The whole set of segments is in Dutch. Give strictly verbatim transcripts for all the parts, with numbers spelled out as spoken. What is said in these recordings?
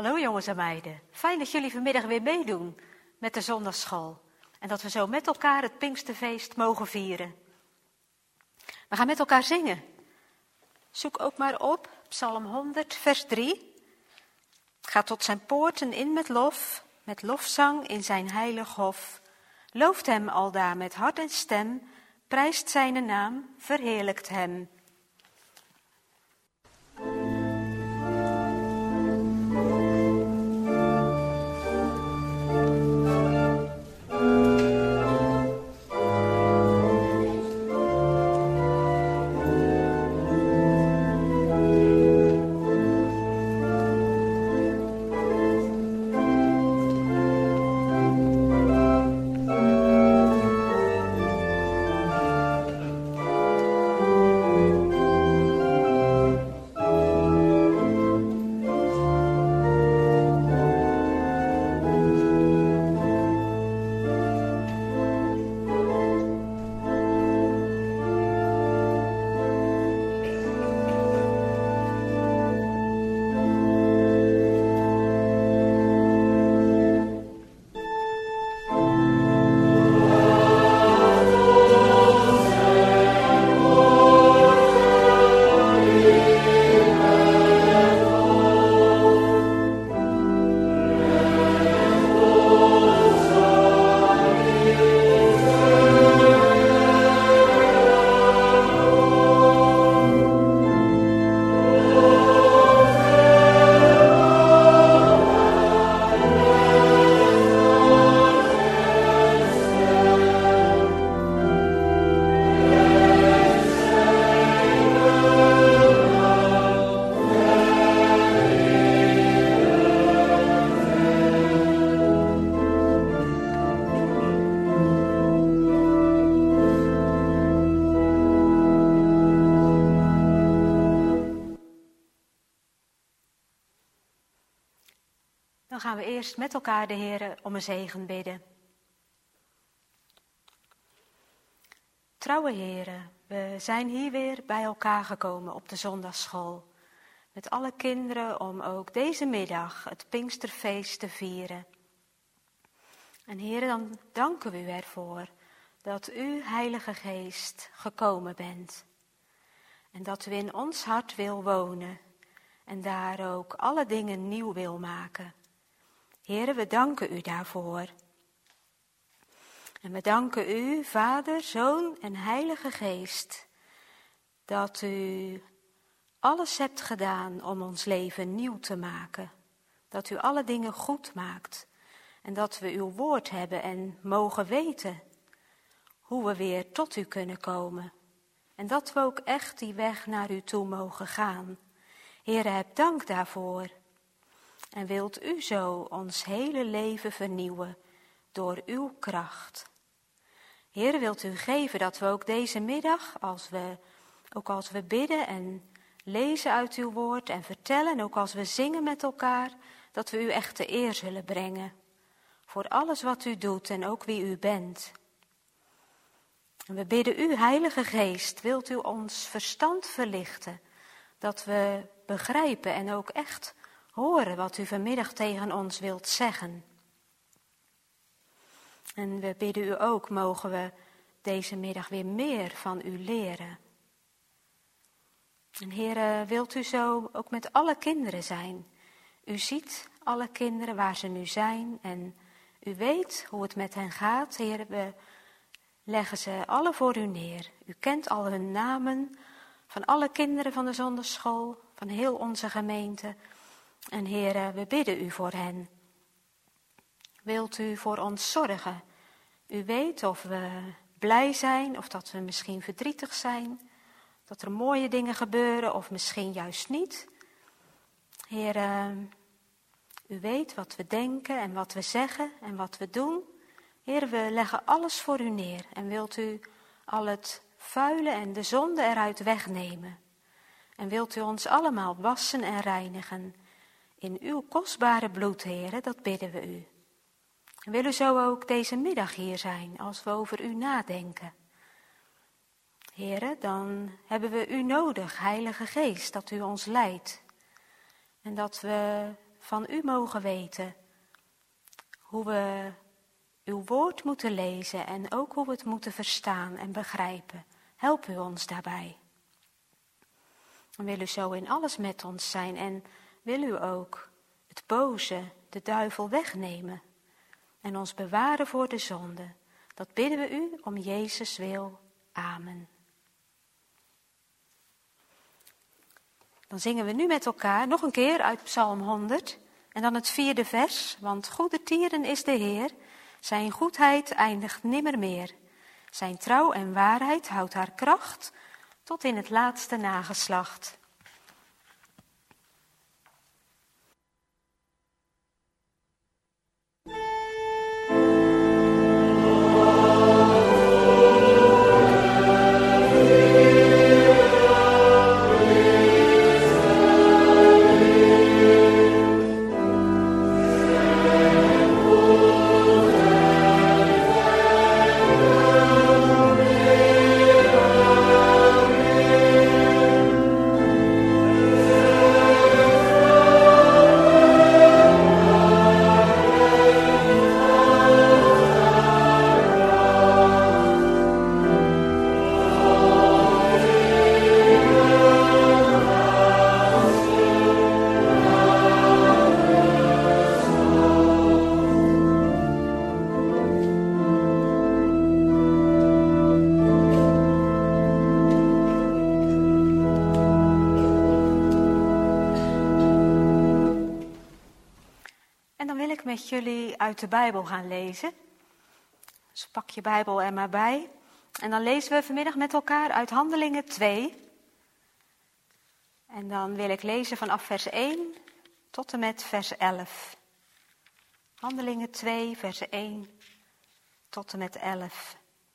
Hallo jongens en meiden, fijn dat jullie vanmiddag weer meedoen met de zondagsschool. En dat we zo met elkaar het Pinksterfeest mogen vieren. We gaan met elkaar zingen. Zoek ook maar op, Psalm honderd, vers drie. Ga tot zijn poorten in met lof, met lofzang in zijn heilig hof. Looft hem aldaar met hart en stem, prijst zijn naam, verheerlijkt hem. Dan gaan we eerst met elkaar de Heer om een zegen bidden. Trouwe Heren, we zijn hier weer bij elkaar gekomen op de zondagsschool. Met alle kinderen om ook deze middag het Pinksterfeest te vieren. En Heren, dan danken we u ervoor dat u, Heilige Geest, gekomen bent. En dat u in ons hart wil wonen en daar ook alle dingen nieuw wil maken. Heren, we danken u daarvoor. En we danken u, Vader, Zoon en Heilige Geest, dat u alles hebt gedaan om ons leven nieuw te maken. Dat u alle dingen goed maakt. En dat we uw woord hebben en mogen weten hoe we weer tot u kunnen komen. En dat we ook echt die weg naar u toe mogen gaan. Heere, heb dank daarvoor. En wilt u zo ons hele leven vernieuwen door uw kracht. Heere, wilt u geven dat we ook deze middag, als we, ook als we bidden en lezen uit uw woord en vertellen, ook als we zingen met elkaar, dat we u echt de eer zullen brengen. Voor alles wat u doet en ook wie u bent. En we bidden u, Heilige Geest, wilt u ons verstand verlichten, dat we begrijpen en ook echt horen wat u vanmiddag tegen ons wilt zeggen. En we bidden u ook, mogen we deze middag weer meer van u leren. En Heere, wilt u zo ook met alle kinderen zijn? U ziet alle kinderen waar ze nu zijn en u weet hoe het met hen gaat. Heere, we leggen ze alle voor u neer. U kent al hun namen van alle kinderen van de zondagschool, van heel onze gemeente. En Heere, we bidden u voor hen. Wilt u voor ons zorgen? U weet of we blij zijn of dat we misschien verdrietig zijn. Dat er mooie dingen gebeuren of misschien juist niet. Heere, u weet wat we denken en wat we zeggen en wat we doen. Heere, we leggen alles voor u neer. En wilt u al het vuile en de zonde eruit wegnemen. En wilt u ons allemaal wassen en reinigen. In uw kostbare bloed, Heere, dat bidden we u. En wil u zo ook deze middag hier zijn, als we over u nadenken. Heere, dan hebben we u nodig, Heilige Geest, dat u ons leidt. En dat we van u mogen weten. Hoe we uw woord moeten lezen en ook hoe we het moeten verstaan en begrijpen. Help u ons daarbij. En wil u zo in alles met ons zijn en wil u ook het boze, de duivel wegnemen en ons bewaren voor de zonde. Dat bidden we u om Jezus wil. Amen. Dan zingen we nu met elkaar nog een keer uit Psalm honderd en dan het vierde vers. Want goede tieren is de Heer, zijn goedheid eindigt nimmer meer. Zijn trouw en waarheid houdt haar kracht tot in het laatste nageslacht. Met jullie uit de Bijbel gaan lezen. Dus pak je Bijbel er maar bij. En dan lezen we vanmiddag met elkaar uit Handelingen twee. En dan wil ik lezen vanaf vers één tot en met vers elf. Handelingen twee, vers één tot en met elf.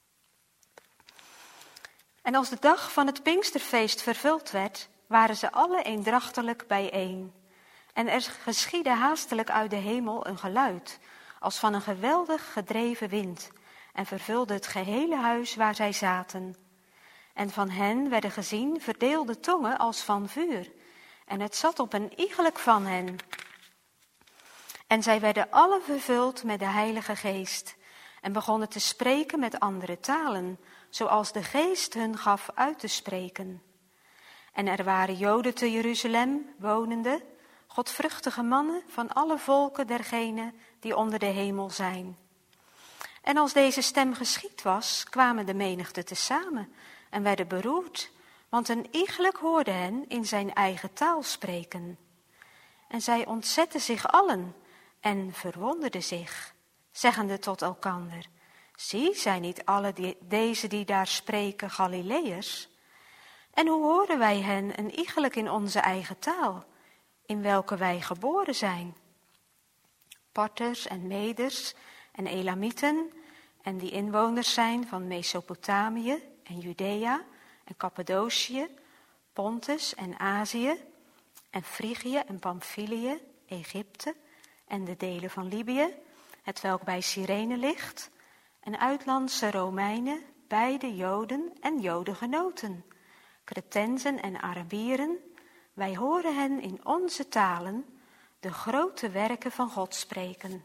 En als de dag van het Pinksterfeest vervuld werd, waren ze alle eendrachtelijk bijeen. En er geschiedde haastelijk uit de hemel een geluid, als van een geweldig gedreven wind, en vervulde het gehele huis waar zij zaten. En van hen werden gezien verdeelde tongen als van vuur, en het zat op een iegelijk van hen. En zij werden allen vervuld met de Heilige Geest, en begonnen te spreken met andere talen, zoals de Geest hun gaf uit te spreken. En er waren Joden te Jeruzalem wonende, godvruchtige mannen van alle volken dergenen die onder de hemel zijn. En als deze stem geschied was, kwamen de menigte tezamen en werden beroerd, want een iegelijk hoorde hen in zijn eigen taal spreken. En zij ontzetten zich allen en verwonderden zich, zeggende tot elkander: zie, zijn niet alle die, deze die daar spreken Galileërs? En hoe horen wij hen een iegelijk in onze eigen taal, in welke wij geboren zijn? Parters en Meders en Elamieten en die inwoners zijn van Mesopotamië en Judea en Cappadocië, Pontus en Azië en Frigië en Pamphylië, Egypte en de delen van Libië, hetwelk bij Cyrene ligt, en uitlandse Romeinen, beide Joden en Jodengenoten, Cretensen en Arabieren. Wij horen hen in onze talen de grote werken van God spreken.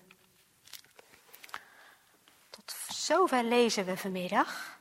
Tot zover lezen we vanmiddag.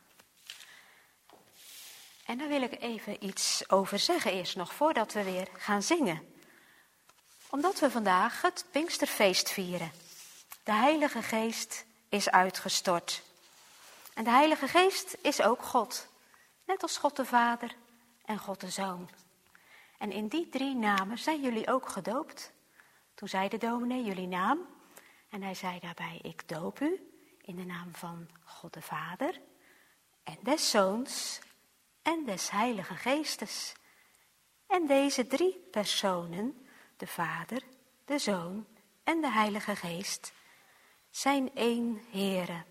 En daar wil ik even iets over zeggen eerst nog, voordat we weer gaan zingen. Omdat we vandaag het Pinksterfeest vieren. De Heilige Geest is uitgestort. En de Heilige Geest is ook God. Net als God de Vader en God de Zoon. En in die drie namen zijn jullie ook gedoopt. Toen zei de dominee jullie naam. En hij zei daarbij: ik doop u in de naam van God de Vader en des Zoons en des Heilige Geestes. En deze drie personen, de Vader, de Zoon en de Heilige Geest, zijn één Heere.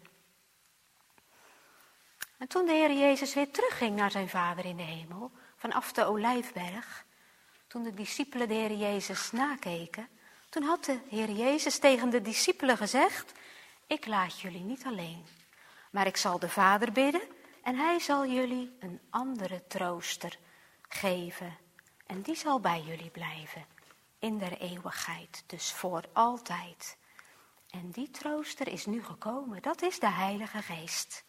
En toen de Heer Jezus weer terugging naar zijn Vader in de hemel, vanaf de Olijfberg, toen de discipelen de Heer Jezus nakeken, toen had de Heer Jezus tegen de discipelen gezegd: ik laat jullie niet alleen, maar ik zal de Vader bidden en hij zal jullie een andere trooster geven. En die zal bij jullie blijven. in der eeuwigheid, dus voor altijd. En die trooster is nu gekomen, dat is de Heilige Geest.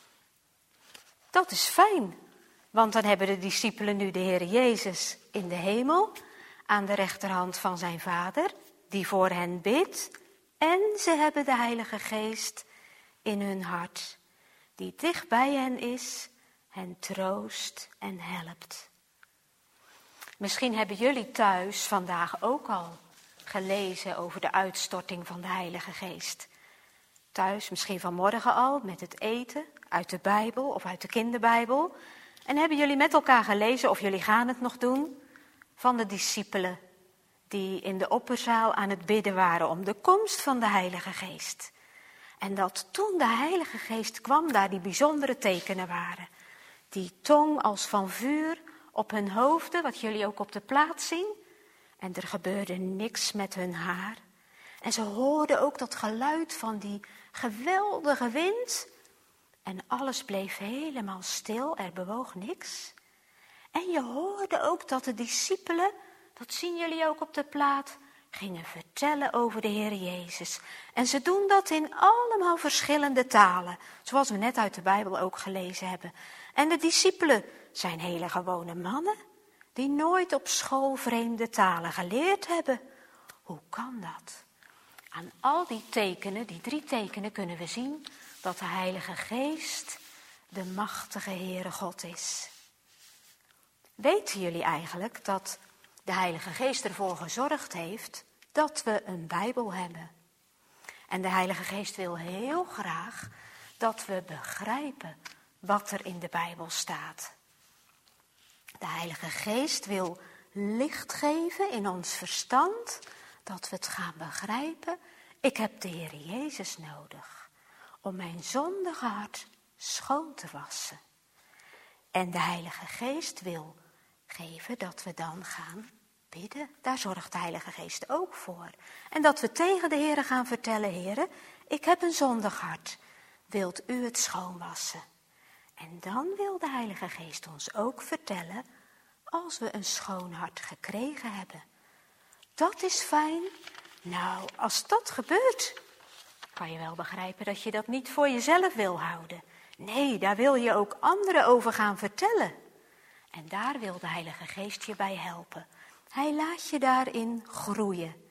Dat is fijn, want dan hebben de discipelen nu de Heer Jezus in de hemel, aan de rechterhand van zijn Vader, die voor hen bidt. En ze hebben de Heilige Geest in hun hart, die dicht bij hen is, hen troost en helpt. Misschien hebben jullie thuis vandaag ook al gelezen over de uitstorting van de Heilige Geest. Thuis misschien vanmorgen al met het eten uit de Bijbel of uit de kinderbijbel. En hebben jullie met elkaar gelezen, of jullie gaan het nog doen, van de discipelen die in de opperzaal aan het bidden waren om de komst van de Heilige Geest. En dat toen de Heilige Geest kwam, daar die bijzondere tekenen waren. Die tong als van vuur op hun hoofden, wat jullie ook op de plaat zien. En er gebeurde niks met hun haar. En ze hoorden ook dat geluid van die geweldige wind. En alles bleef helemaal stil, er bewoog niks. En je hoorde ook dat de discipelen, dat zien jullie ook op de plaat, gingen vertellen over de Heer Jezus. En ze doen dat in allemaal verschillende talen, zoals we net uit de Bijbel ook gelezen hebben. En de discipelen zijn hele gewone mannen, die nooit op school vreemde talen geleerd hebben. Hoe kan dat? Aan al die tekenen, die drie tekenen, kunnen we zien dat de Heilige Geest de machtige Heere God is. Weten jullie eigenlijk dat de Heilige Geest ervoor gezorgd heeft dat we een Bijbel hebben? En de Heilige Geest wil heel graag dat we begrijpen wat er in de Bijbel staat. De Heilige Geest wil licht geven in ons verstand, dat we het gaan begrijpen. Ik heb de Heer Jezus nodig om mijn zondige hart schoon te wassen. En de Heilige Geest wil geven dat we dan gaan bidden. Daar zorgt de Heilige Geest ook voor. En dat we tegen de Heer gaan vertellen: Heer, ik heb een zondig hart. Wilt u het schoonwassen? En dan wil de Heilige Geest ons ook vertellen als we een schoon hart gekregen hebben. Dat is fijn. Nou, als dat gebeurt, kan je wel begrijpen dat je dat niet voor jezelf wil houden. Nee, daar wil je ook anderen over gaan vertellen. En daar wil de Heilige Geest je bij helpen. Hij laat je daarin groeien.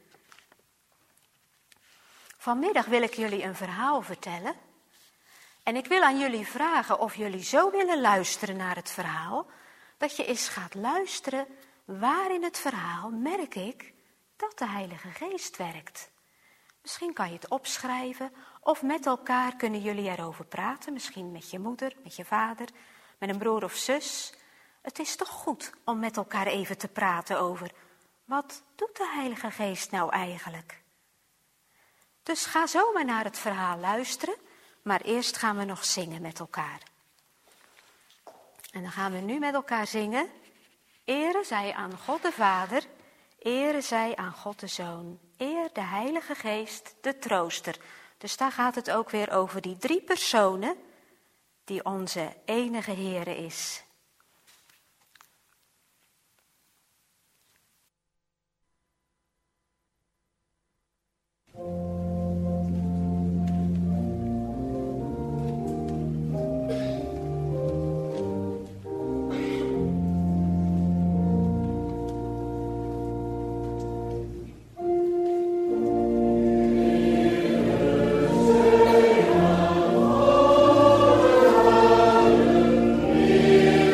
Vanmiddag wil ik jullie een verhaal vertellen. En ik wil aan jullie vragen of jullie zo willen luisteren naar het verhaal, dat je eens gaat luisteren waar in het verhaal merk ik dat de Heilige Geest werkt. Misschien kan je het opschrijven of met elkaar kunnen jullie erover praten. Misschien met je moeder, met je vader, met een broer of zus. Het is toch goed om met elkaar even te praten over: wat doet de Heilige Geest nou eigenlijk? Dus ga zo maar naar het verhaal luisteren, maar eerst gaan we nog zingen met elkaar. En dan gaan we nu met elkaar zingen: Ere zij aan God de Vader, ere zij aan God de Zoon, eer de Heilige Geest, de trooster. Dus daar gaat het ook weer over die drie personen die onze enige Heere is. Yeah.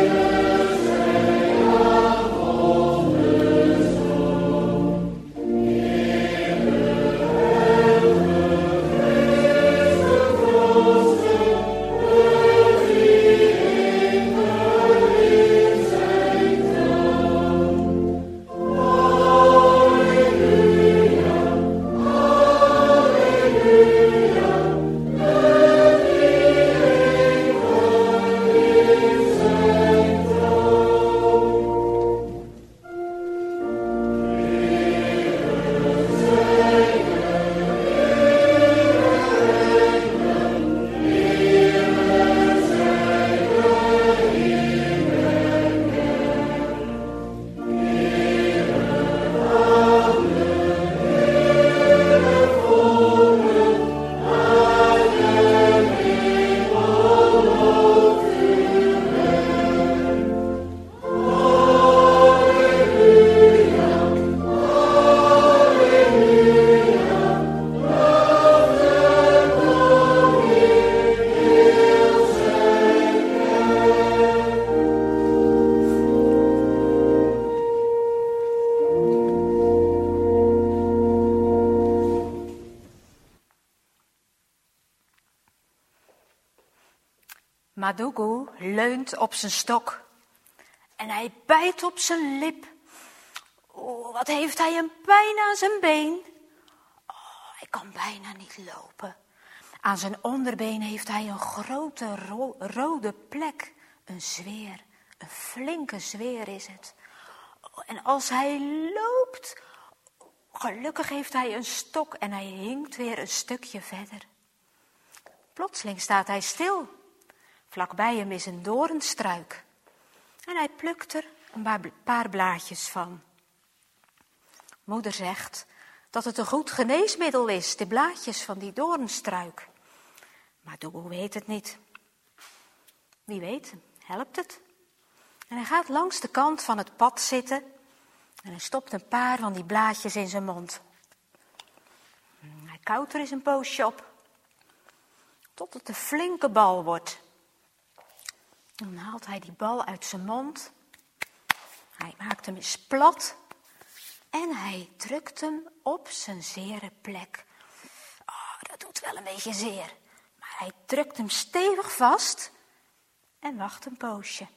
Madugu leunt op zijn stok en hij bijt op zijn lip. Oh, wat heeft hij een pijn aan zijn been. Oh, hij kan bijna niet lopen. Aan zijn onderbeen heeft hij een grote ro- rode plek. Een zweer, een flinke zweer is het. Oh, en als hij loopt, gelukkig heeft hij een stok en hij hinkt weer een stukje verder. Plotseling staat hij stil. Vlakbij hem is een doornstruik. En hij plukt er een paar blaadjes van. Moeder zegt dat het een goed geneesmiddel is, de blaadjes van die doornstruik. Maar Doegoe weet het niet. Wie weet, helpt het. En hij gaat langs de kant van het pad zitten en hij stopt een paar van die blaadjes in zijn mond. Hij kauwt er eens een poosje op, tot het een flinke bal wordt. Dan haalt hij die bal uit zijn mond. Hij maakt hem eens plat. En hij drukt hem op zijn zere plek. Oh, dat doet wel een beetje zeer. Maar hij drukt hem stevig vast. En wacht een poosje.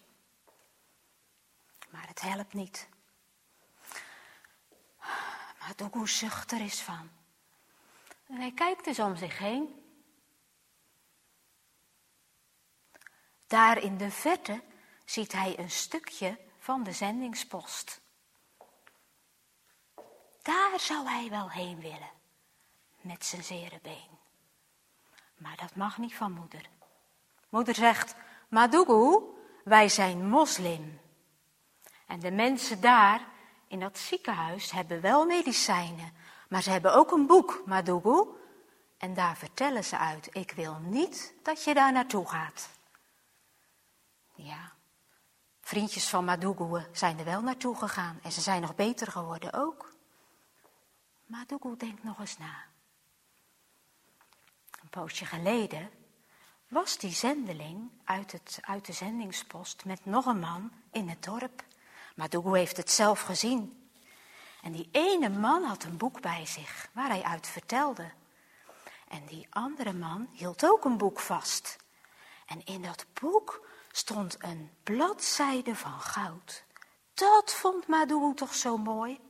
Maar het helpt niet. Maar Doegoe zucht er eens van. En hij kijkt eens om zich heen. Daar in de verte ziet hij een stukje van de zendingspost. Daar zou hij wel heen willen, met zijn zere been. Maar dat mag niet van moeder. Moeder zegt, Madugu, wij zijn moslim. En de mensen daar in dat ziekenhuis hebben wel medicijnen, maar ze hebben ook een boek, Madugu. En daar vertellen ze uit, ik wil niet dat je daar naartoe gaat. Ja, vriendjes van Madugu zijn er wel naartoe gegaan en ze zijn nog beter geworden ook. Madugu denkt nog eens na. Een poosje geleden was die zendeling uit, het, uit de zendingspost met nog een man in het dorp. Madugu heeft het zelf gezien. En die ene man had een boek bij zich waar hij uit vertelde. En die andere man hield ook een boek vast. En in dat boek stond een bladzijde van goud. Dat vond Madugu toch zo mooi.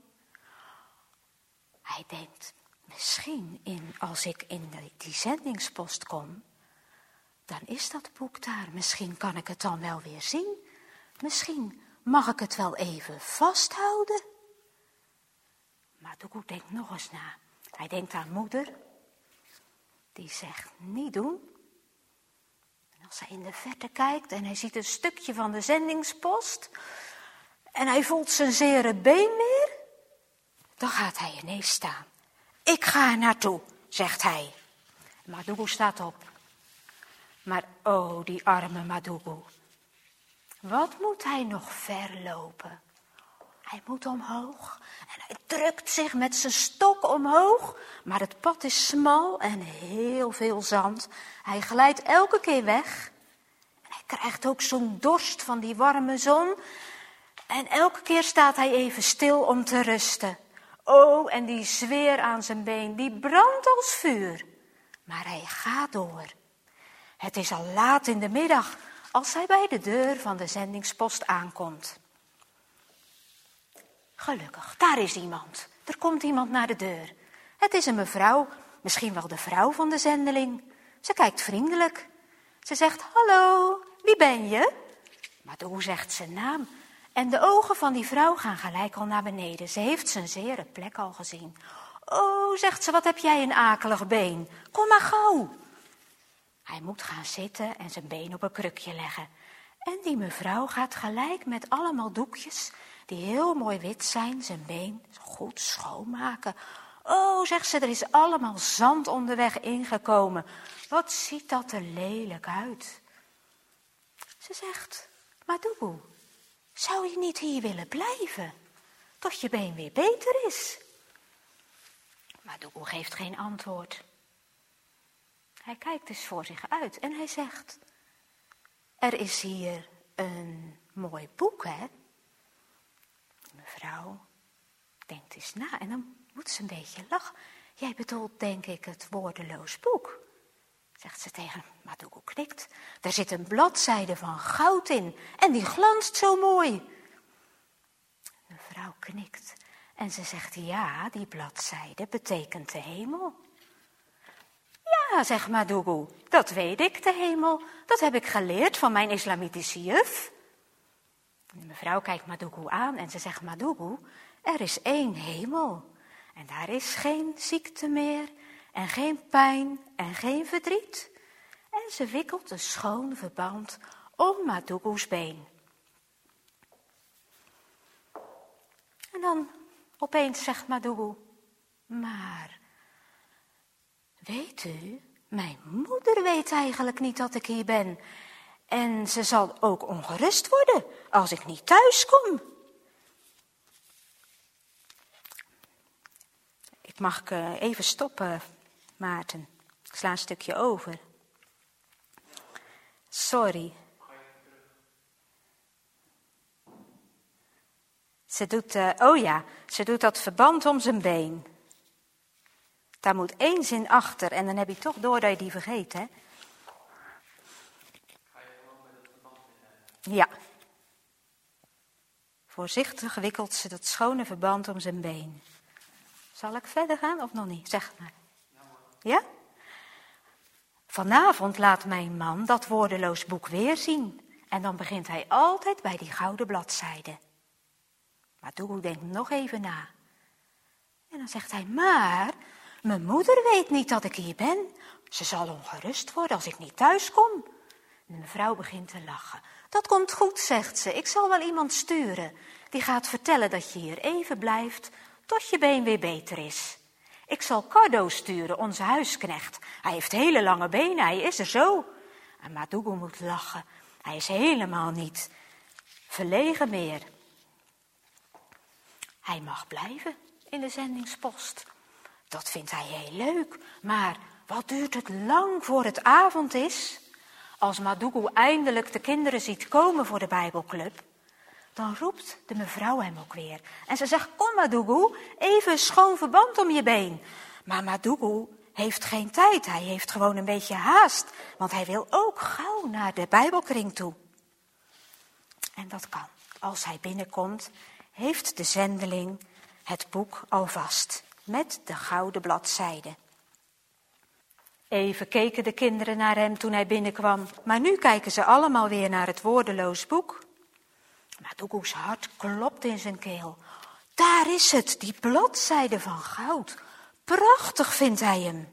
Hij denkt, misschien in, als ik in die, die zendingspost kom, dan is dat boek daar. Misschien kan ik het dan wel weer zien. Misschien mag ik het wel even vasthouden. Maar Doegoe denkt nog eens na. Hij denkt aan moeder. Die zegt, niet doen. En als hij in de verte kijkt en hij ziet een stukje van de zendingspost en hij voelt zijn zere been weer, dan gaat hij ineens staan. Ik ga er naartoe, zegt hij. Madugu staat op. Maar oh, die arme Madugu. Wat moet hij nog ver lopen? Hij moet omhoog en hij drukt zich met zijn stok omhoog. Maar het pad is smal en heel veel zand. Hij glijdt elke keer weg. En hij krijgt ook zo'n dorst van die warme zon. En elke keer staat hij even stil om te rusten. Oh, en die zweer aan zijn been, die brandt als vuur. Maar hij gaat door. Het is al laat in de middag als hij bij de deur van de zendingspost aankomt. Gelukkig, daar is iemand. Er komt iemand naar de deur. Het is een mevrouw, misschien wel de vrouw van de zendeling. Ze kijkt vriendelijk. Ze zegt, hallo, wie ben je? Maar hoe zegt zijn naam? En de ogen van die vrouw gaan gelijk al naar beneden. Ze heeft zijn zere plek al gezien. Oh, zegt ze, wat heb jij een akelig been. Kom maar gauw. Hij moet gaan zitten en zijn been op een krukje leggen. En die mevrouw gaat gelijk met allemaal doekjes, die heel mooi wit zijn, zijn been goed schoonmaken. Oh, zegt ze, er is allemaal zand onderweg ingekomen. Wat ziet dat er lelijk uit. Ze zegt, Madugu, zou je niet hier willen blijven, tot je been weer beter is? Madugu geeft geen antwoord. Hij kijkt dus voor zich uit en hij zegt, er is hier een mooi boek, hè? Mevrouw denkt eens na en dan moet ze een beetje lachen. Jij bedoelt, denk ik, het woordeloos boek. zegt ze tegen hem. Madougou knikt. Er zit een bladzijde van goud in en die glanst zo mooi. De vrouw knikt en ze zegt, ja, die bladzijde betekent de hemel. Ja, zegt Madougou, dat weet ik, de hemel. Dat heb ik geleerd van mijn islamitische juf. De mevrouw kijkt Madougou aan en ze zegt, Madougou, er is één hemel. En daar is geen ziekte meer en geen pijn en geen verdriet. En ze wikkelt een schoon verband om Madougou's been. En dan opeens zegt Madougou, maar weet u, mijn moeder weet eigenlijk niet dat ik hier ben. En ze zal ook ongerust worden als ik niet thuis kom. Ik mag even stoppen, Maarten. Ik sla een stukje over. Sorry. Ze doet, uh, oh ja, ze doet dat verband om zijn been. Daar moet één zin achter en dan heb je toch door dat je die vergeet, hè? Ja. Voorzichtig wikkelt ze dat schone verband om zijn been. Zal ik verder gaan of nog niet? Zeg maar. Ja? Vanavond laat mijn man dat woordeloos boek weer zien. En dan begint hij altijd bij die gouden bladzijde. Madougou denkt nog even na. En dan zegt hij, maar mijn moeder weet niet dat ik hier ben. Ze zal ongerust worden als ik niet thuis kom. En de mevrouw begint te lachen. Dat komt goed, zegt ze. Ik zal wel iemand sturen. Die gaat vertellen dat je hier even blijft tot je been weer beter is. Ik zal Cardo sturen, onze huisknecht. Hij heeft hele lange benen, hij is er zo. En Madougou moet lachen. Hij is helemaal niet verlegen meer. Hij mag blijven in de zendingspost. Dat vindt hij heel leuk. Maar wat duurt het lang voor het avond is? Als Madougou eindelijk de kinderen ziet komen voor de Bijbelclub, dan roept de mevrouw hem ook weer. En ze zegt, kom Madougou, even een schoon verband om je been. Maar Madougou heeft geen tijd, hij heeft gewoon een beetje haast. Want hij wil ook gauw naar de Bijbelkring toe. En dat kan. Als hij binnenkomt, heeft de zendeling het boek al vast. Met de gouden bladzijde. Even keken de kinderen naar hem toen hij binnenkwam. Maar nu kijken ze allemaal weer naar het woordeloos boek. Madougou's hart klopt in zijn keel. Daar is het, die bladzijde van goud. Prachtig vindt hij hem.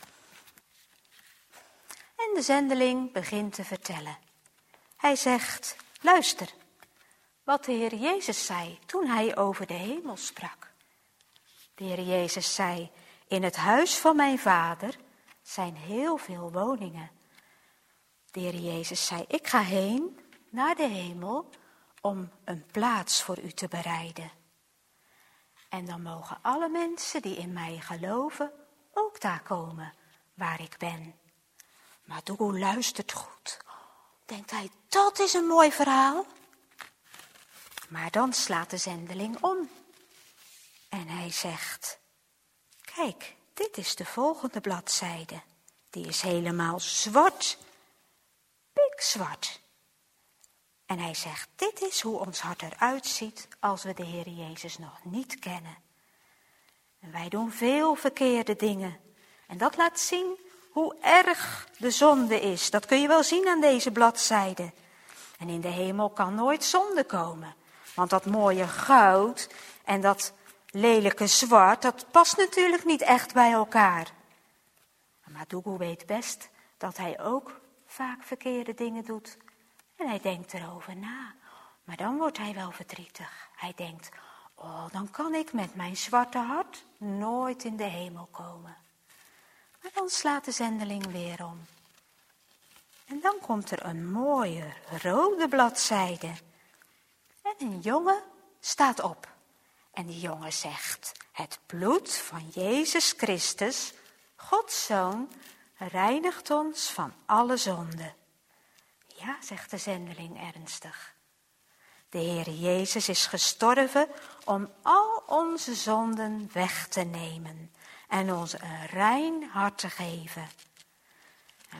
En de zendeling begint te vertellen. Hij zegt, luister, wat de Heer Jezus zei toen hij over de hemel sprak. De Heer Jezus zei, in het huis van mijn vader zijn heel veel woningen. De Heer Jezus zei, ik ga heen naar de hemel om een plaats voor u te bereiden. En dan mogen alle mensen die in mij geloven ook daar komen waar ik ben. Madougou luistert goed. Denkt hij, dat is een mooi verhaal. Maar dan slaat de zendeling om. En hij zegt, kijk, dit is de volgende bladzijde. Die is helemaal zwart. Pikzwart. En hij zegt, dit is hoe ons hart eruit ziet als we de Heer Jezus nog niet kennen. En wij doen veel verkeerde dingen. En dat laat zien hoe erg de zonde is. Dat kun je wel zien aan deze bladzijde. En in de hemel kan nooit zonde komen. Want dat mooie goud en dat lelijke zwart, dat past natuurlijk niet echt bij elkaar. Maar Madougou weet best dat hij ook vaak verkeerde dingen doet. En hij denkt erover na. Maar dan wordt hij wel verdrietig. Hij denkt, oh, dan kan ik met mijn zwarte hart nooit in de hemel komen. Maar dan slaat de zendeling weer om. En dan komt er een mooie rode bladzijde. En een jongen staat op. En die jongen zegt, het bloed van Jezus Christus, Gods Zoon, reinigt ons van alle zonde. Ja, zegt de zendeling ernstig. De Heer Jezus is gestorven om al onze zonden weg te nemen en ons een rein hart te geven. En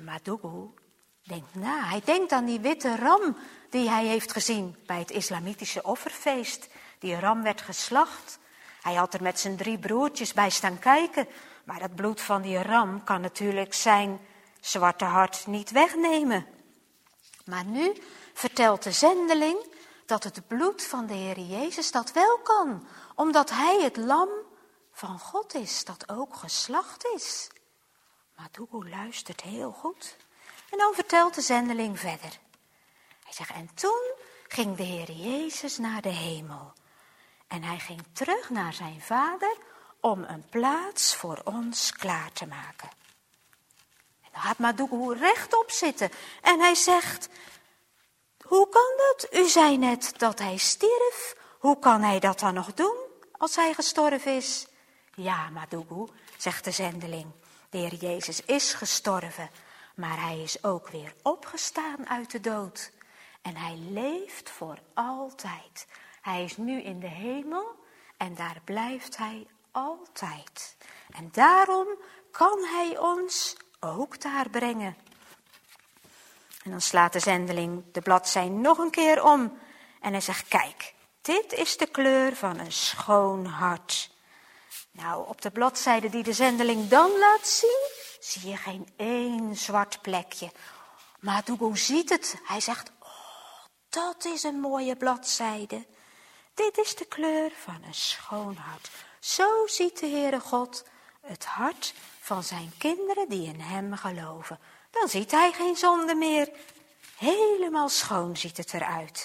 En Madougou denkt na. Hij denkt aan die witte ram die hij heeft gezien bij het islamitische offerfeest. Die ram werd geslacht. Hij had er met zijn drie broertjes bij staan kijken. Maar dat bloed van die ram kan natuurlijk zijn zwarte hart niet wegnemen. Maar nu vertelt de zendeling dat het bloed van de Heer Jezus dat wel kan. Omdat hij het lam van God is, dat ook geslacht is. Madougou luistert heel goed. En dan vertelt de zendeling verder. Hij zegt, en toen ging de Heer Jezus naar de hemel. En hij ging terug naar zijn vader om een plaats voor ons klaar te maken. En dan gaat Madougou rechtop zitten en hij zegt, hoe kan dat? U zei net dat hij stierf. Hoe kan hij dat dan nog doen als hij gestorven is? Ja, Madougou, zegt de zendeling, de Heer Jezus is gestorven, maar hij is ook weer opgestaan uit de dood. En hij leeft voor altijd. Hij is nu in de hemel en daar blijft hij altijd. En daarom kan hij ons ook daar brengen. En dan slaat de zendeling de bladzij nog een keer om. En hij zegt, kijk, dit is de kleur van een schoon hart. Nou, op de bladzijde die de zendeling dan laat zien, zie je geen één zwart plekje. Maar Madougou ziet het. Hij zegt, oh, dat is een mooie bladzijde. Dit is de kleur van een schoon hart. Zo ziet de Heere God het hart van zijn kinderen die in hem geloven. Dan ziet hij geen zonde meer. Helemaal schoon ziet het eruit.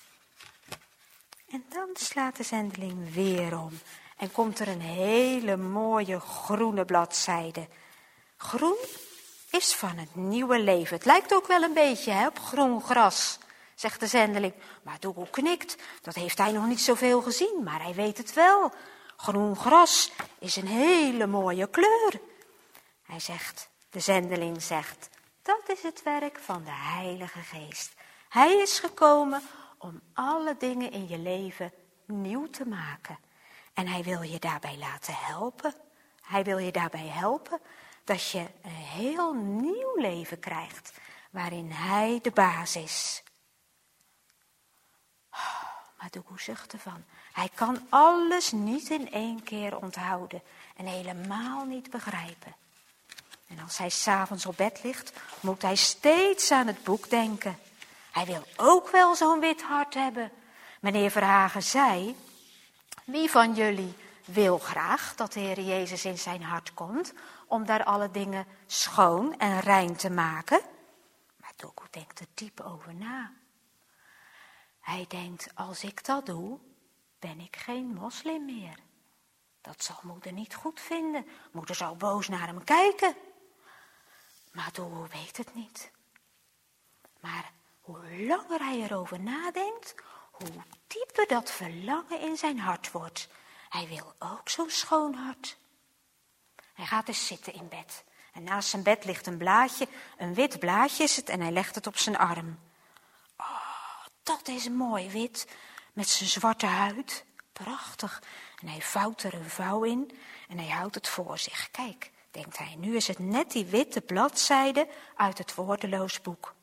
En dan slaat de zendeling weer om. En komt er een hele mooie groene bladzijde. Groen is van het nieuwe leven. Het lijkt ook wel een beetje hè, op groen gras, zegt de zendeling. Maar Madougou knikt, dat heeft hij nog niet zoveel gezien, maar hij weet het wel. Groen gras is een hele mooie kleur. Hij zegt, de zendeling zegt, dat is het werk van de Heilige Geest. Hij is gekomen om alle dingen in je leven nieuw te maken. En hij wil je daarbij laten helpen. Hij wil je daarbij helpen dat je een heel nieuw leven krijgt, waarin hij de baas is. Oh, Madougou zucht ervan. Hij kan alles niet in één keer onthouden en helemaal niet begrijpen. En als hij 's avonds op bed ligt, moet hij steeds aan het boek denken. Hij wil ook wel zo'n wit hart hebben. Meneer Verhagen zei, wie van jullie wil graag dat de Heer Jezus in zijn hart komt, om daar alle dingen schoon en rein te maken? Maar Madougou denkt er diep over na. Hij denkt, als ik dat doe, ben ik geen moslim meer. Dat zal moeder niet goed vinden. Moeder zal boos naar hem kijken. Maar Madougou weet het niet. Maar hoe langer hij erover nadenkt, hoe dieper dat verlangen in zijn hart wordt. Hij wil ook zo'n schoon hart. Hij gaat eens zitten in bed. En naast zijn bed ligt een blaadje, een wit blaadje is het, en hij legt het op zijn arm. Oh, dat is mooi wit, met zijn zwarte huid. Prachtig. En hij vouwt er een vouw in en hij houdt het voor zich. Kijk, denkt hij, nu is het net die witte bladzijde uit het woordeloos boek.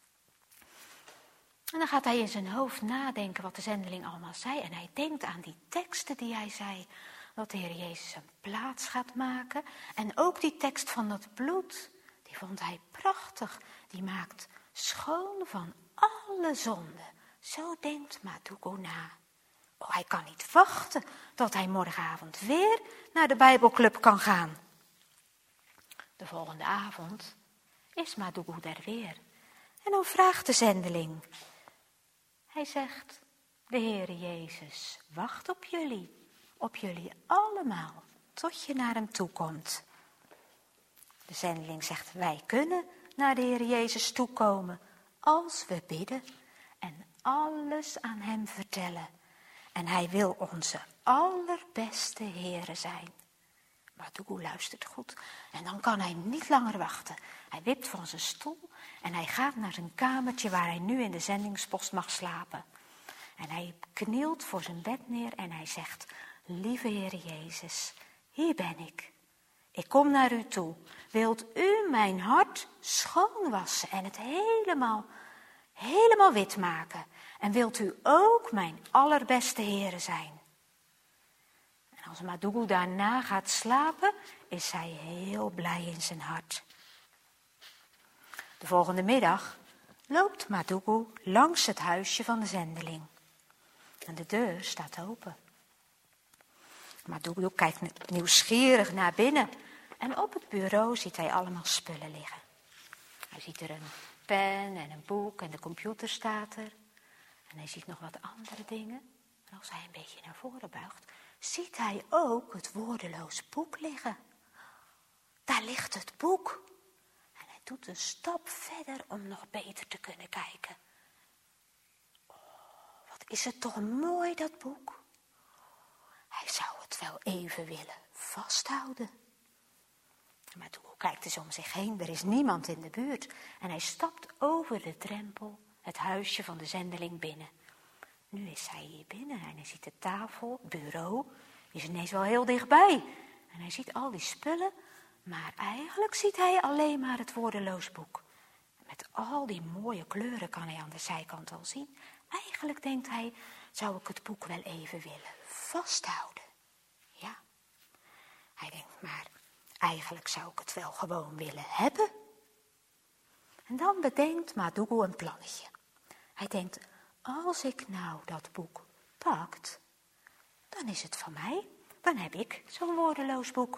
En dan gaat hij in zijn hoofd nadenken wat de zendeling allemaal zei. En hij denkt aan die teksten die hij zei. Dat de Heer Jezus een plaats gaat maken. En ook die tekst van dat bloed, die vond hij prachtig. Die maakt schoon van alle zonden. Zo denkt Madougou na. Oh, hij kan niet wachten tot hij morgenavond weer naar de Bijbelclub kan gaan. De volgende avond is Madougou daar weer. En dan vraagt de zendeling. Hij zegt, de Heer Jezus wacht op jullie, op jullie allemaal, tot je naar hem toe komt. De zendeling zegt, wij kunnen naar de Heer Jezus toekomen als we bidden en alles aan hem vertellen. En hij wil onze allerbeste Heere zijn. Madougou luistert goed en dan kan hij niet langer wachten. Hij wipt van zijn stoel en hij gaat naar zijn kamertje waar hij nu in de zendingspost mag slapen. En hij knielt voor zijn bed neer en hij zegt, lieve Heere Jezus, hier ben ik. Ik kom naar u toe. Wilt u mijn hart schoonwassen en het helemaal, helemaal wit maken? En wilt u ook mijn allerbeste Heere zijn? En als Madougou daarna gaat slapen, is hij heel blij in zijn hart. De volgende middag loopt Madougou langs het huisje van de zendeling. En de deur staat open. Madougou kijkt nieuwsgierig naar binnen. En op het bureau ziet hij allemaal spullen liggen. Hij ziet er een pen en een boek en de computer staat er. En hij ziet nog wat andere dingen. En als hij een beetje naar voren buigt, ziet hij ook het woordeloos boek liggen. Daar ligt het boek. En hij doet een stap verder om nog beter te kunnen kijken. Oh, wat is het toch mooi, dat boek. Hij zou het wel even willen vasthouden. Maar toen kijkt hij om zich heen, er is niemand in de buurt. En hij stapt over de drempel het huisje van de zendeling binnen. Nu is hij hier binnen en hij ziet de tafel, het bureau, is ineens wel heel dichtbij. En hij ziet al die spullen, maar eigenlijk ziet hij alleen maar het woordeloos boek. Met al die mooie kleuren kan hij aan de zijkant al zien. Eigenlijk denkt hij, zou ik het boek wel even willen vasthouden. Ja, hij denkt maar, eigenlijk zou ik het wel gewoon willen hebben. En dan bedenkt Madougou een plannetje. Hij denkt, als ik nou dat boek pakt, dan is het van mij. Dan heb ik zo'n woordeloos boek.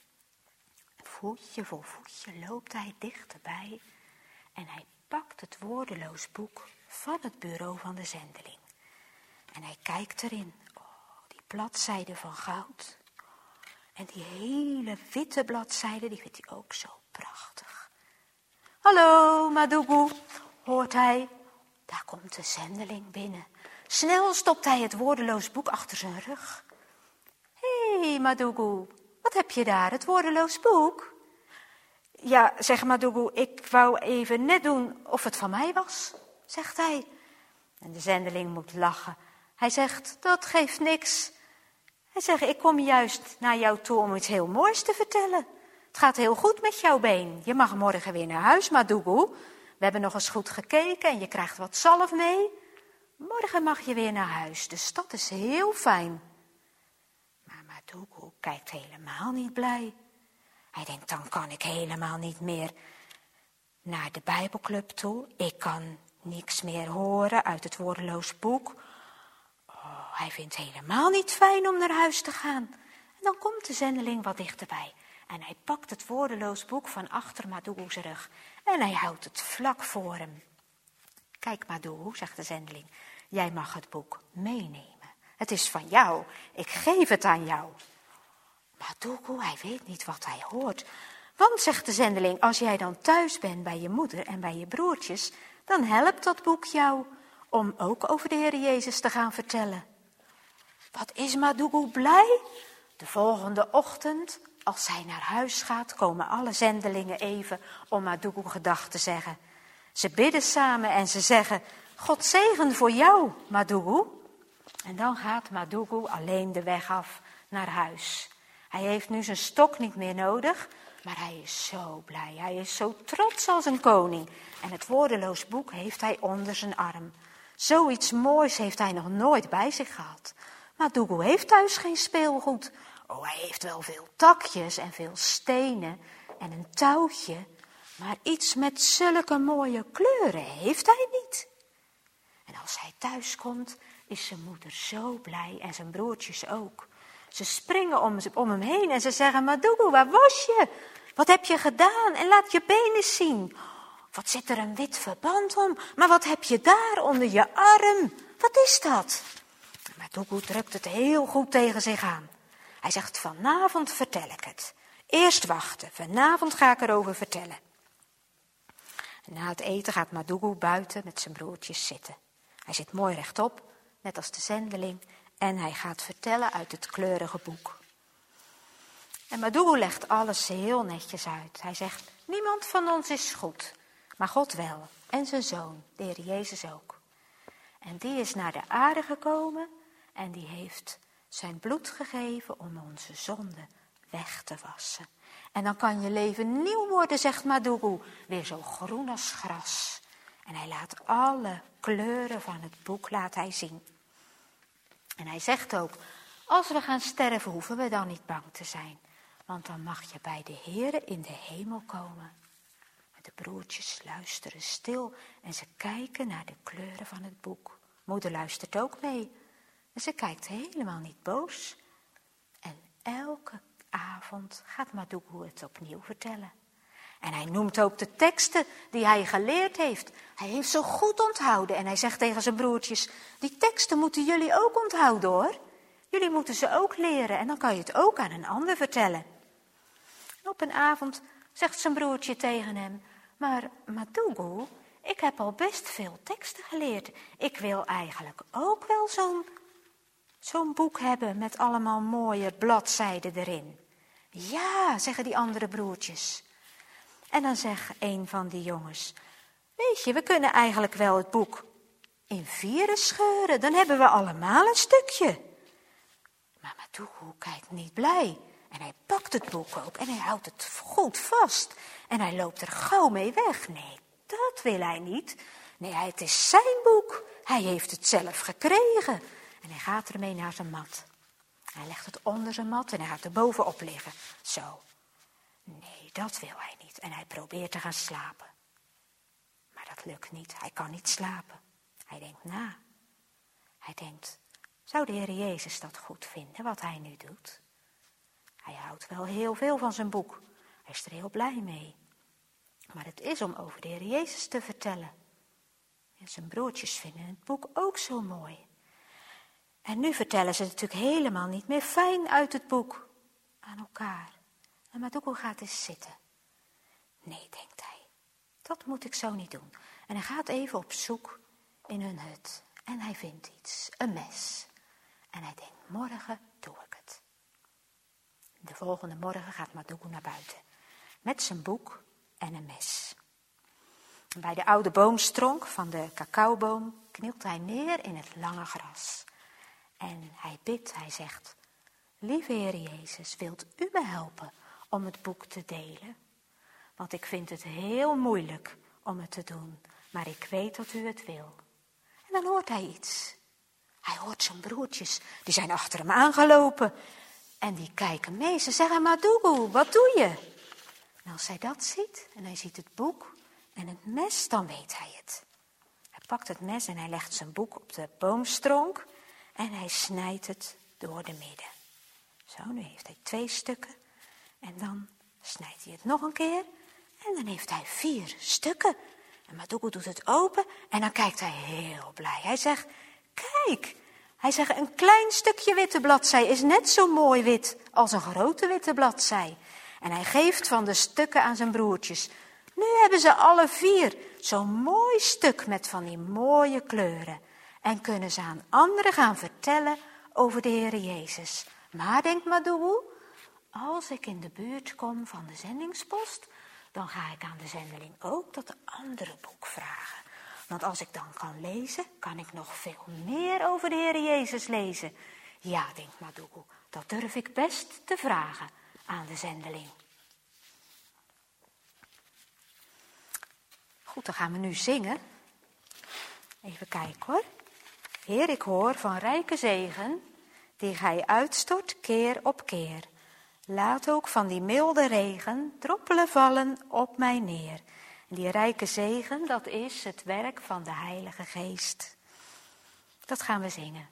Voetje voor voetje loopt hij dichterbij en hij pakt het woordeloos boek van het bureau van de zendeling. En hij kijkt erin. Oh, die bladzijden van goud. En die hele witte bladzijden, die vindt hij ook zo prachtig. Hallo, Madougou, hoort hij. Daar komt de zendeling binnen. Snel stopt hij het woordeloos boek achter zijn rug. Hé, hey, Madougou, wat heb je daar, het woordeloos boek? Ja, zegt Madougou, ik wou even net doen of het van mij was, zegt hij. En de zendeling moet lachen. Hij zegt, dat geeft niks. Hij zegt, ik kom juist naar jou toe om iets heel moois te vertellen. Het gaat heel goed met jouw been. Je mag morgen weer naar huis, Madougou. We hebben nog eens goed gekeken en je krijgt wat zalf mee. Morgen mag je weer naar huis, dus dat is heel fijn. Maar Madougou kijkt helemaal niet blij. Hij denkt, dan kan ik helemaal niet meer naar de Bijbelclub toe. Ik kan niks meer horen uit het woordeloos boek. Oh, hij vindt het helemaal niet fijn om naar huis te gaan. En dan komt de zendeling wat dichterbij. En hij pakt het woordeloos boek van achter Madougou's rug. En hij houdt het vlak voor hem. Kijk, Madougou, zegt de zendeling, jij mag het boek meenemen. Het is van jou, ik geef het aan jou. Madougou, hij weet niet wat hij hoort. Want, zegt de zendeling, als jij dan thuis bent bij je moeder en bij je broertjes, dan helpt dat boek jou om ook over de Heer Jezus te gaan vertellen. Wat is Madougou blij? De volgende ochtend, als hij naar huis gaat, komen alle zendelingen even om Madougou gedag te zeggen. Ze bidden samen en ze zeggen, God zegen voor jou, Madougou. En dan gaat Madougou alleen de weg af naar huis. Hij heeft nu zijn stok niet meer nodig, maar hij is zo blij. Hij is zo trots als een koning. En het woordeloos boek heeft hij onder zijn arm. Zoiets moois heeft hij nog nooit bij zich gehad. Madougou heeft thuis geen speelgoed. Oh, hij heeft wel veel takjes en veel stenen en een touwtje. Maar iets met zulke mooie kleuren heeft hij niet. En als hij thuis komt, is zijn moeder zo blij en zijn broertjes ook. Ze springen om, om hem heen en ze zeggen, Madougou, waar was je? Wat heb je gedaan? En laat je benen zien. Wat zit er een wit verband om? Maar wat heb je daar onder je arm? Wat is dat? Madougou drukt het heel goed tegen zich aan. Hij zegt, vanavond vertel ik het. Eerst wachten, vanavond ga ik erover vertellen. En na het eten gaat Madougou buiten met zijn broertjes zitten. Hij zit mooi rechtop, net als de zendeling, en hij gaat vertellen uit het kleurige boek. En Madougou legt alles heel netjes uit. Hij zegt, niemand van ons is goed, maar God wel. En zijn zoon, de Heer Jezus ook. En die is naar de aarde gekomen en die heeft zijn bloed gegeven om onze zonden weg te wassen. En dan kan je leven nieuw worden, zegt Madougou. Weer zo groen als gras. En hij laat alle kleuren van het boek laat hij zien. En hij zegt ook, als we gaan sterven hoeven we dan niet bang te zijn. Want dan mag je bij de Heere in de hemel komen. De broertjes luisteren stil en ze kijken naar de kleuren van het boek. Moeder luistert ook mee. En ze kijkt helemaal niet boos. En elke avond gaat Madougou het opnieuw vertellen. En hij noemt ook de teksten die hij geleerd heeft. Hij heeft ze goed onthouden. En hij zegt tegen zijn broertjes, die teksten moeten jullie ook onthouden hoor. Jullie moeten ze ook leren en dan kan je het ook aan een ander vertellen. En op een avond zegt zijn broertje tegen hem, maar Madougou, ik heb al best veel teksten geleerd. Ik wil eigenlijk ook wel zo'n zo'n boek hebben met allemaal mooie bladzijden erin. Ja, zeggen die andere broertjes. En dan zegt een van die jongens, weet je, we kunnen eigenlijk wel het boek in vieren scheuren. Dan hebben we allemaal een stukje. Maar Madougou kijkt niet blij. En hij pakt het boek ook en hij houdt het goed vast. En hij loopt er gauw mee weg. Nee, dat wil hij niet. Nee, het is zijn boek. Hij heeft het zelf gekregen. En hij gaat ermee naar zijn mat. Hij legt het onder zijn mat en hij gaat er bovenop liggen. Zo. Nee, dat wil hij niet. En hij probeert te gaan slapen. Maar dat lukt niet. Hij kan niet slapen. Hij denkt na. Hij denkt, zou de Heer Jezus dat goed vinden wat hij nu doet? Hij houdt wel heel veel van zijn boek. Hij is er heel blij mee. Maar het is om over de Heer Jezus te vertellen. En zijn broertjes vinden het boek ook zo mooi. En nu vertellen ze natuurlijk helemaal niet meer fijn uit het boek aan elkaar. En Madougou gaat eens zitten. Nee, denkt hij, dat moet ik zo niet doen. En hij gaat even op zoek in hun hut. En hij vindt iets, een mes. En hij denkt, morgen doe ik het. De volgende morgen gaat Madougou naar buiten. Met zijn boek en een mes. Bij de oude boomstronk van de cacaoboom knielt hij neer in het lange gras. En hij bidt, hij zegt, lieve Heer Jezus, wilt u me helpen om het boek te delen? Want ik vind het heel moeilijk om het te doen, maar ik weet dat u het wil. En dan hoort hij iets. Hij hoort zijn broertjes, die zijn achter hem aangelopen. En die kijken mee, ze zeggen, Madougou, wat doe je? En als hij dat ziet, en hij ziet het boek en het mes, dan weet hij het. Hij pakt het mes en hij legt zijn boek op de boomstronk en hij snijdt het door de midden. Zo, nu heeft hij twee stukken en dan snijdt hij het nog een keer en dan heeft hij vier stukken. En Madougou doet het open en dan kijkt hij heel blij. Hij zegt, kijk, hij zegt, een klein stukje witte bladzij is net zo mooi wit als een grote witte bladzij. En hij geeft van de stukken aan zijn broertjes. Nu hebben ze alle vier zo'n mooi stuk met van die mooie kleuren. En kunnen ze aan anderen gaan vertellen over de Heer Jezus. Maar, denkt Madougou, als ik in de buurt kom van de zendingspost, dan ga ik aan de zendeling ook dat andere boek vragen. Want als ik dan kan lezen, kan ik nog veel meer over de Heer Jezus lezen. Ja, denkt Madougou, dat durf ik best te vragen aan de zendeling. Goed, dan gaan we nu zingen. Even kijken hoor. Heer, ik hoor van rijke zegen, die gij uitstort keer op keer. Laat ook van die milde regen droppelen vallen op mij neer. En die rijke zegen, dat is het werk van de Heilige Geest. Dat gaan we zingen.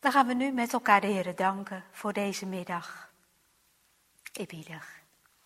Dan gaan we nu met elkaar de Heere danken voor deze middag. Eerbiedig.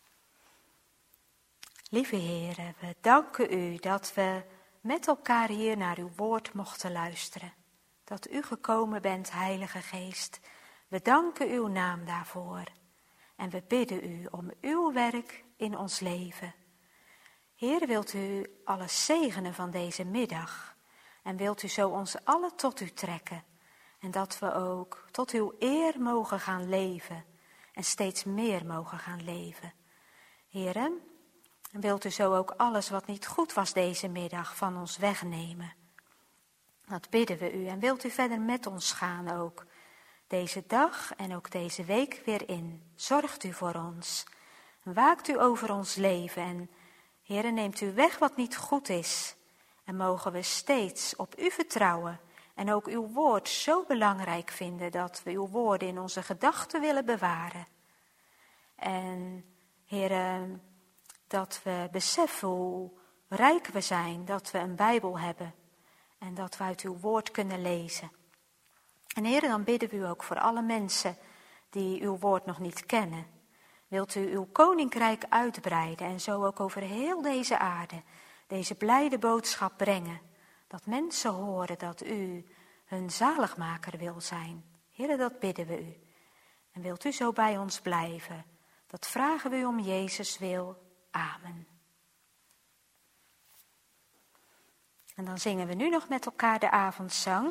Lieve Heere, we danken u dat we met elkaar hier naar uw woord mochten luisteren. Dat u gekomen bent, Heilige Geest. We danken uw naam daarvoor. En we bidden u om uw werk in ons leven. Heer, wilt u alles zegenen van deze middag. En wilt u zo ons allen tot u trekken. En dat we ook tot uw eer mogen gaan leven. En steeds meer mogen gaan leven. Heer, wilt u zo ook alles wat niet goed was deze middag van ons wegnemen. Dat bidden we u. En wilt u verder met ons gaan ook. Deze dag en ook deze week weer in. Zorgt u voor ons. Waakt u over ons leven. En Heere, neemt u weg wat niet goed is. En mogen we steeds op u vertrouwen. En ook uw woord zo belangrijk vinden dat we uw woorden in onze gedachten willen bewaren. En Heere, dat we beseffen hoe rijk we zijn. Dat we een Bijbel hebben. En dat we uit uw woord kunnen lezen. En Heere, dan bidden we u ook voor alle mensen die uw woord nog niet kennen. Wilt u uw koninkrijk uitbreiden en zo ook over heel deze aarde deze blijde boodschap brengen. Dat mensen horen dat u hun zaligmaker wil zijn. Heere, dat bidden we u. En wilt u zo bij ons blijven. Dat vragen we u om Jezus wil. Amen. En dan zingen we nu nog met elkaar de avondzang.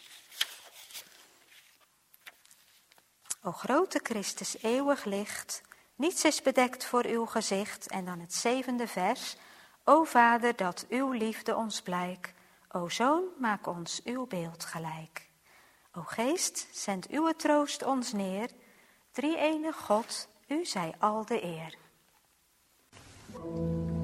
O grote Christus, eeuwig licht, niets is bedekt voor uw gezicht. En dan het zevende vers. O Vader, dat uw liefde ons blijk. O Zoon, maak ons uw beeld gelijk. O Geest, zend uw troost ons neer. Drie-enig God, u zij al de eer.